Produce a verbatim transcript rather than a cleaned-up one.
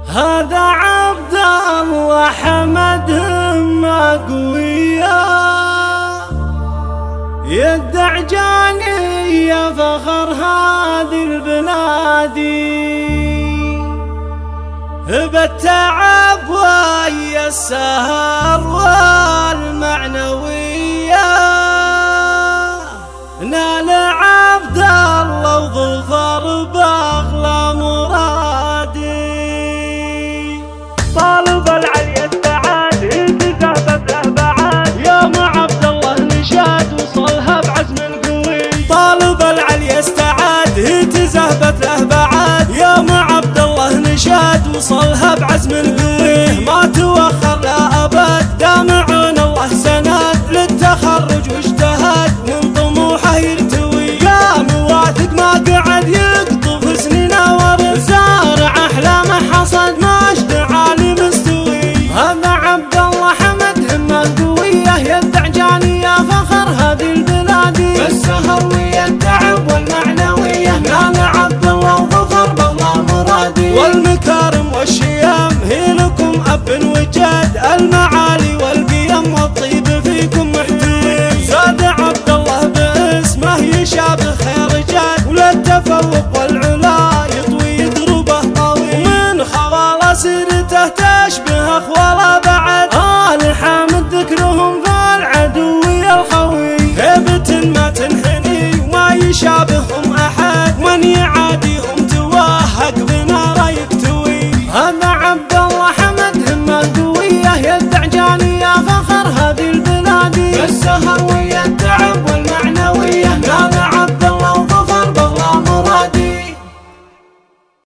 هذا عبد الله حمد همة قوية، يد عجانية فخر هذه البلادي، بالتعب ويا السهر والمعنوية نال عبد الله وظفر باغلى مرادي. طالب العلي السعاد تذهبت له بعاد، يوم عبد الله نشاد وصلها بعزم قوي. طالب العلي السعاد تذهبت له بعاد، يوم عبد الله نشاد وصلها بعزم قوي.